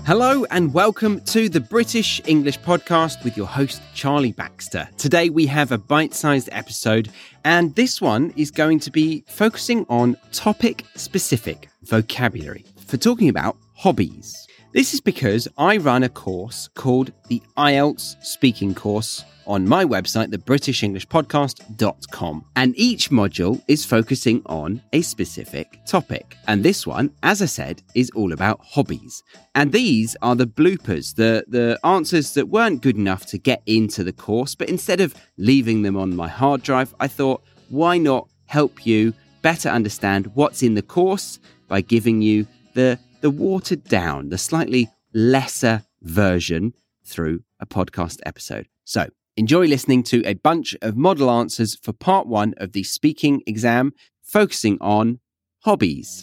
Hello and welcome to the British English Podcast with your host, Charlie Baxter. Today we have a bite-sized episode, and this one is going to be focusing on topic-specific vocabulary for talking about hobbies. This is because I run a course called the IELTS Speaking Course on my website, thebritishenglishpodcast.com. And each module is focusing on a specific topic. And this one, as I said, is all about hobbies. And these are the bloopers, the answers that weren't good enough to get into the course. But instead of leaving them on my hard drive, I thought, why not help you better understand what's in the course by giving you the watered down, the slightly lesser version through a podcast episode. So, enjoy listening to a bunch of model answers for part one of the speaking exam, focusing on hobbies.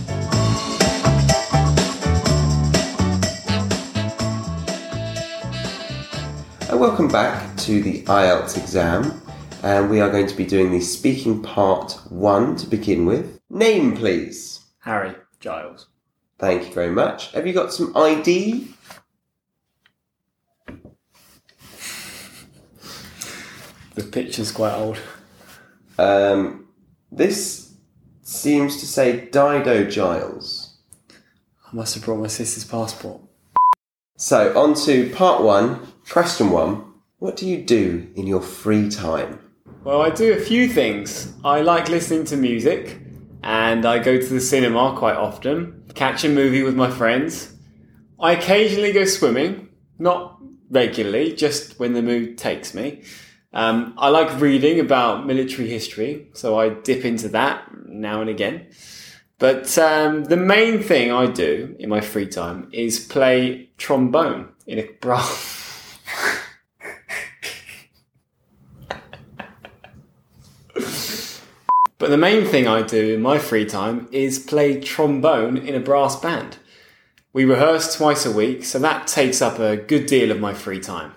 Welcome back to the IELTS exam, and we are going to be doing the speaking part one to begin with. Name, please. Harry Giles. Thank you very much. Have you got some ID? The picture's quite old. This seems to say Dido Giles. I must have brought my sister's passport. So, on to part one, question one. What do you do in your free time? Well, I do a few things. I like listening to music, and I go to the cinema quite often, catch a movie with my friends. I occasionally go swimming, not regularly, just when the mood takes me. I like reading about military history, so I dip into that now and again. But the main thing I do in my free time is play trombone in a brass... But the main thing I do in my free time is play trombone in a brass band. We rehearse twice a week, so that takes up a good deal of my free time.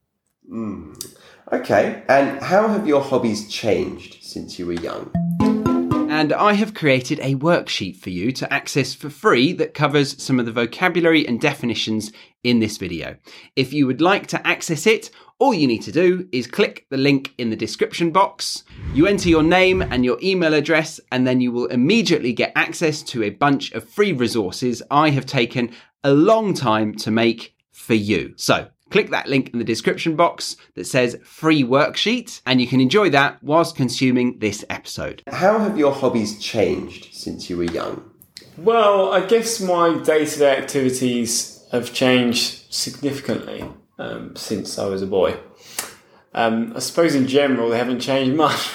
Okay, and how have your hobbies changed since you were young? And I have created a worksheet for you to access for free that covers some of the vocabulary and definitions in this video. If you would like to access it, all you need to do is click the link in the description box. You enter your name and your email address, and then you will immediately get access to a bunch of free resources I have taken a long time to make for you. So, click that link in the description box that says free worksheet, and you can enjoy that whilst consuming this episode. How have your hobbies changed since you were young? Well, I guess my day-to-day activities have changed significantly since I was a boy. I suppose in general they haven't changed much.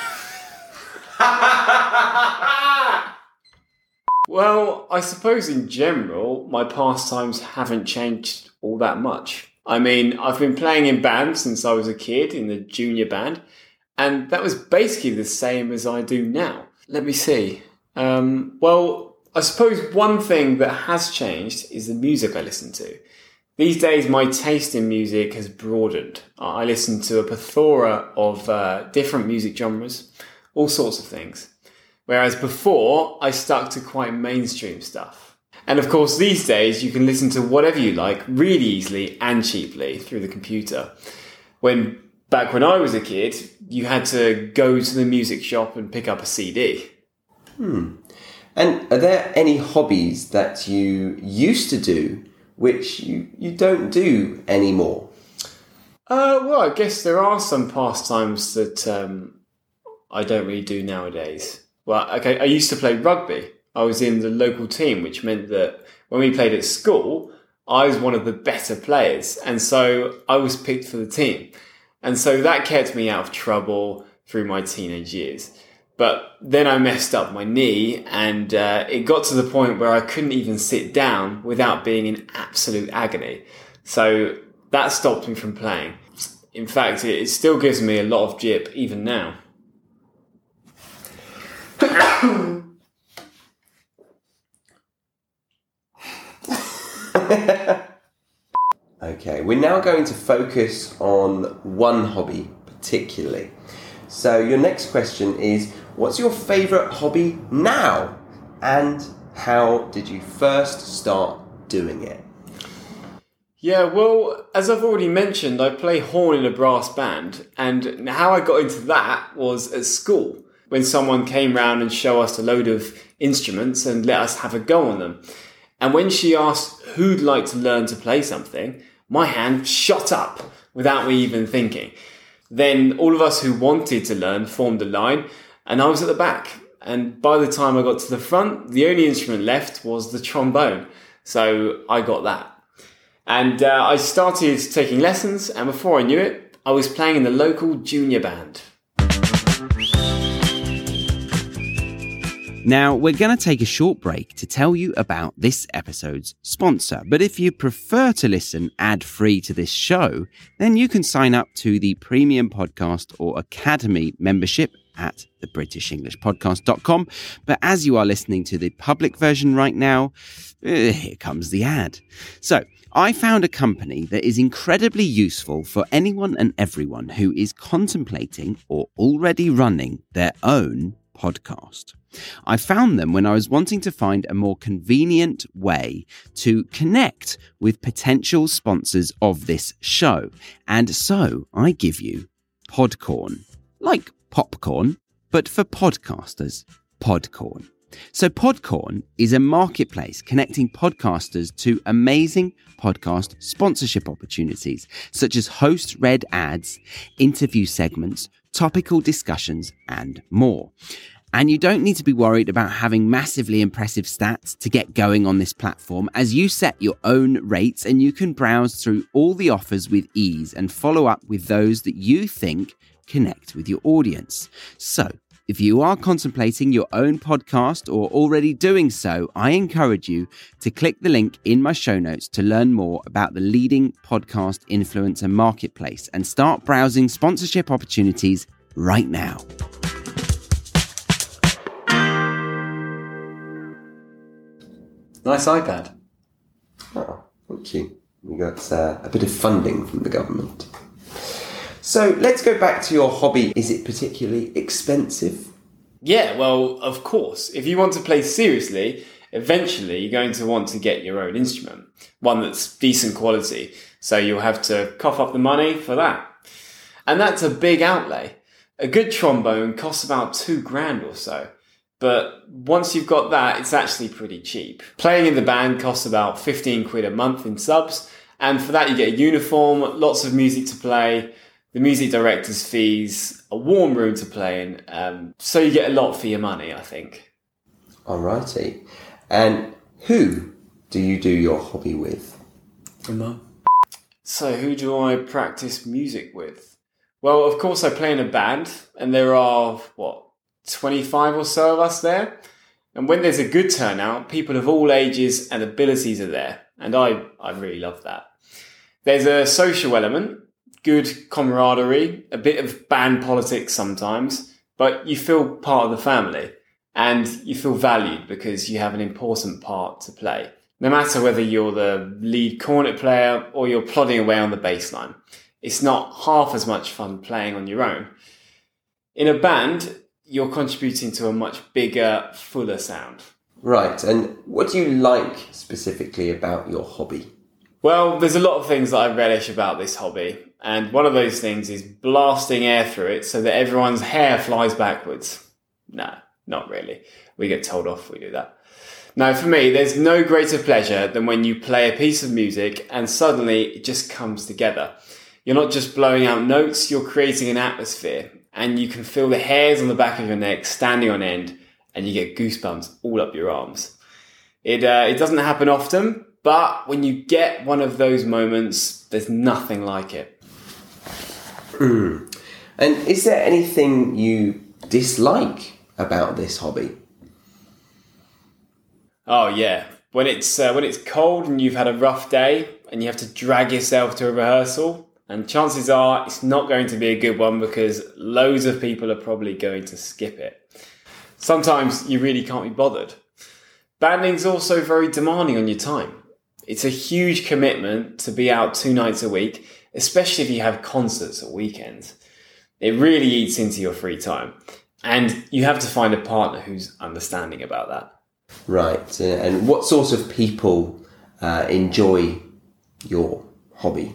Well, I suppose in general my pastimes haven't changed all that much. I mean, I've been playing in bands since I was a kid, in the junior band, and that was basically the same as I do now. Let me see. Well, I suppose one thing that has changed is the music I listen to. These days, my taste in music has broadened. I listen to a plethora of different music genres, all sorts of things. Whereas before, I stuck to quite mainstream stuff. And of course, these days, you can listen to whatever you like really easily and cheaply through the computer. Back when I was a kid, you had to go to the music shop and pick up a CD. And are there any hobbies that you used to do which you don't do anymore? Well, I guess there are some pastimes that I don't really do nowadays. Well, okay, I used to play rugby. I was in the local team, which meant that when we played at school, I was one of the better players. And so I was picked for the team. And so that kept me out of trouble through my teenage years. But then I messed up my knee, and it got to the point where I couldn't even sit down without being in absolute agony. So that stopped me from playing. In fact, it still gives me a lot of jip even now. Okay, we're now going to focus on one hobby particularly. So your next question is, what's your favourite hobby now? And how did you first start doing it? Yeah, well, as I've already mentioned, I play horn in a brass band, and how I got into that was at school, when someone came round and showed us a load of instruments and let us have a go on them. And when she asked who'd like to learn to play something, my hand shot up without me even thinking. Then all of us who wanted to learn formed a line, and I was at the back. And by the time I got to the front, the only instrument left was the trombone. So I got that. And I started taking lessons, and before I knew it, I was playing in the local junior band. Now, we're going to take a short break to tell you about this episode's sponsor. But if you prefer to listen ad-free to this show, then you can sign up to the Premium Podcast or Academy membership at thebritishenglishpodcast.com. But as you are listening to the public version right now, here comes the ad. So, I found a company that is incredibly useful for anyone and everyone who is contemplating or already running their own podcast. I found them when I was wanting to find a more convenient way to connect with potential sponsors of this show. And so I give you Podcorn, like popcorn, but for podcasters, Podcorn. So Podcorn is a marketplace connecting podcasters to amazing podcast sponsorship opportunities, such as host-read ads, interview segments, topical discussions, and more. And you don't need to be worried about having massively impressive stats to get going on this platform, as you set your own rates and you can browse through all the offers with ease and follow up with those that you think connect with your audience. So, if you are contemplating your own podcast or already doing so, I encourage you to click the link in my show notes to learn more about the leading podcast influencer marketplace and start browsing sponsorship opportunities right now. Nice iPad. Oh, thank you. We got a bit of funding from the government. So let's go back to your hobby. Is it particularly expensive? Yeah, well, of course. If you want to play seriously, eventually you're going to want to get your own instrument, one that's decent quality. So you'll have to cough up the money for that. And that's a big outlay. A good trombone costs about $2,000 or so. But once you've got that, it's actually pretty cheap. Playing in the band costs about £15 a month in subs. And for that, you get a uniform, lots of music to play, the music director's fees, a warm room to play in. So you get a lot for your money, I think. Alrighty. And who do you do your hobby with? So who do I practice music with? Well, of course, I play in a band, and there are, 25 or so of us there. And when there's a good turnout, people of all ages and abilities are there. And I really love that. There's a social element, good camaraderie, a bit of band politics sometimes, but you feel part of the family and you feel valued because you have an important part to play. No matter whether you're the lead cornet player or you're plodding away on the bass line, it's not half as much fun playing on your own. In a band, you're contributing to a much bigger, fuller sound. Right, and what do you like specifically about your hobby? Well, there's a lot of things that I relish about this hobby, and one of those things is blasting air through it so that everyone's hair flies backwards. No, not really. We get told off if we do that. Now, for me, there's no greater pleasure than when you play a piece of music and suddenly it just comes together. You're not just blowing out notes, you're creating an atmosphere. And you can feel the hairs on the back of your neck standing on end, and you get goosebumps all up your arms. It doesn't happen often, but when you get one of those moments, there's nothing like it. And is there anything you dislike about this hobby? Oh yeah, when it's cold and you've had a rough day and you have to drag yourself to a rehearsal. And chances are it's not going to be a good one because loads of people are probably going to skip it. Sometimes you really can't be bothered. Banding's also very demanding on your time. It's a huge commitment to be out 2 nights a week, especially if you have concerts or weekends. It really eats into your free time. And you have to find a partner who's understanding about that. Right. And what sort of people enjoy your hobby?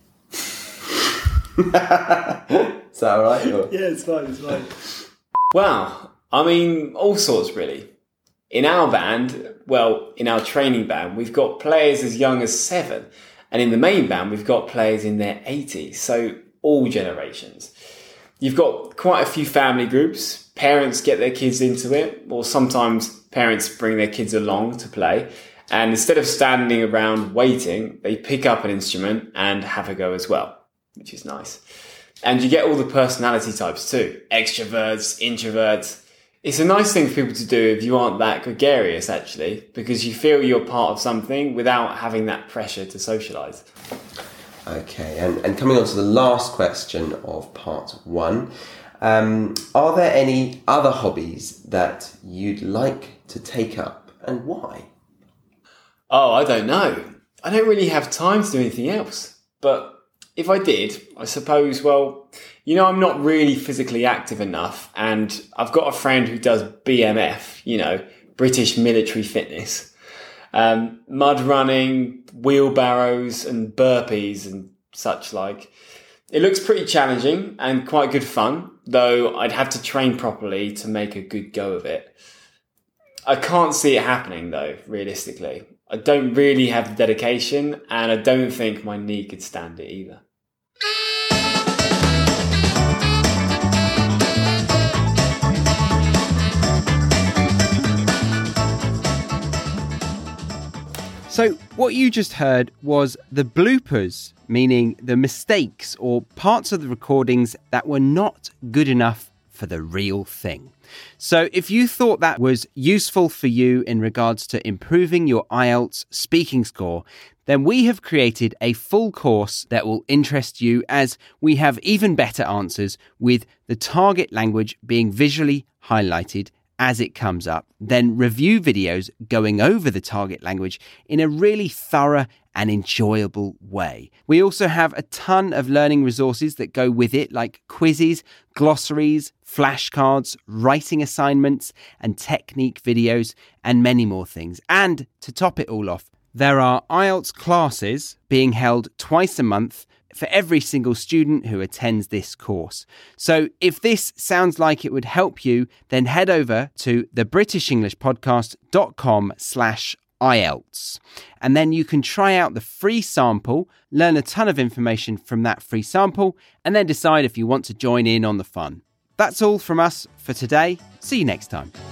Is that all right? Or? Yeah, it's fine. Well, I mean, all sorts really. In our band, in our training band, we've got players as young as 7. And in the main band, we've got players in their 80s. So all generations. You've got quite a few family groups. Parents get their kids into it, or sometimes parents bring their kids along to play. And instead of standing around waiting, they pick up an instrument and have a go as well, which is nice. And you get all the personality types too. Extroverts, introverts. It's a nice thing for people to do if you aren't that gregarious, actually, because you feel you're part of something without having that pressure to socialise. Okay, and coming on to the last question of part 1, are there any other hobbies that you'd like to take up, and why? Oh, I don't know. I don't really have time to do anything else. But if I did, I suppose, I'm not really physically active enough, and I've got a friend who does BMF, British Military Fitness. Mud running, wheelbarrows and burpees and such like. It looks pretty challenging and quite good fun, though I'd have to train properly to make a good go of it. I can't see it happening though, realistically. I don't really have the dedication, and I don't think my knee could stand it either. So what you just heard was the bloopers, meaning the mistakes or parts of the recordings that were not good enough for the real thing. So if you thought that was useful for you in regards to improving your IELTS speaking score, then we have created a full course that will interest you, as we have even better answers with the target language being visually highlighted as it comes up, then review videos going over the target language in a really thorough and enjoyable way. We also have a ton of learning resources that go with it, like quizzes, glossaries, flashcards, writing assignments, and technique videos, and many more things. And to top it all off, there are IELTS classes being held twice a month for every single student who attends this course. So if this sounds like it would help you, then head over to thebritishenglishpodcast.com/IELTS. And then you can try out the free sample, learn a ton of information from that free sample, and then decide if you want to join in on the fun. That's all from us for today. See you next time.